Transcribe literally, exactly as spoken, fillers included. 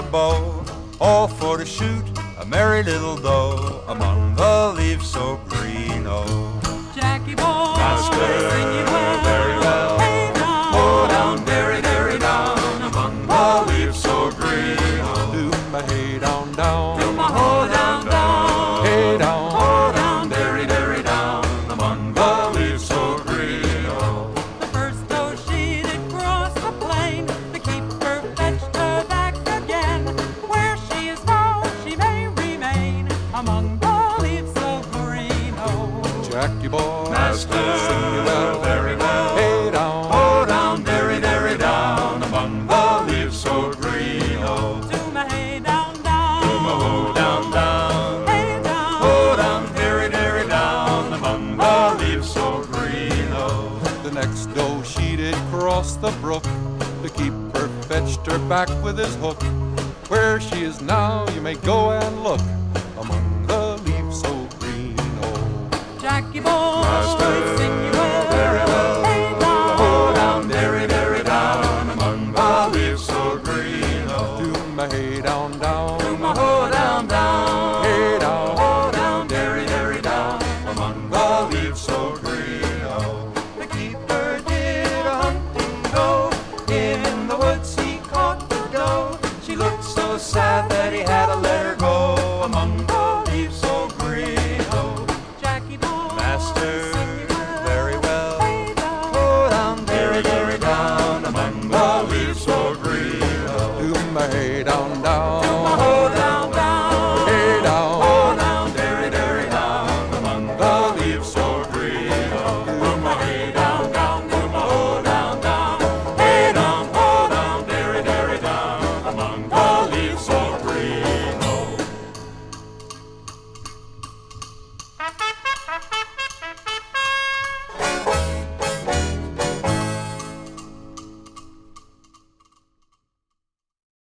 bow, all for to shoot a merry little doe among the leaves so green. Oh, Jackie boy, Master, sing you well, very well. hey down, Oh, down, derry, derry, down among the leaves so green. Oh, Do my hay down, down. do my hoe down, down, Hay down. hoe down, derry, derry, down among the leaves so green. Oh, The first though she did cross the plain, the keeper fetched her back again. Where she is now, she may remain among the leaves so green. Oh, Jackie boy, Master, sing you well, very well. Hay down. Oh, down, derry, derry, down among the leaves so green. Oh, do my hay down, down, oh, down, down. hay down, Oh, down, derry, derry, down among the leaves so green. Oh, The next doe she did cross the brook. The keeper fetched her back with his hook. Where she is now, you may go and look among the leaves so green. Oh, Jackie boy, Master, sing you well, very well. hey down, oh, down, derry, derry, down among the leaves so green. Oh, do my hay down, down. oh, down, down. Hay down. Oh, down, derry, derry, down among the leaves so green. Oh, the keeper did a hunting go. In the woods he caught the doe. She looked so sad that he had to let her go among the leaves so green. Oh, Jackie boy, Master, sing you well, very well. hey down, Oh, down, derry, derry, down among the leaves so green. Oh, Do my hay down, down.